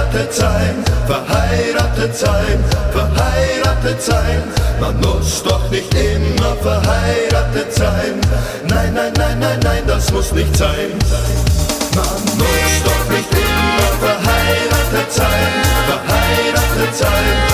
verheiratet sein, verheiratet sein, verheiratet sein. Man muss doch nicht immer verheiratet sein. Nein, nein, nein, nein, nein, das muss nicht sein. Man muss doch nicht immer verheiratet sein, verheiratet sein.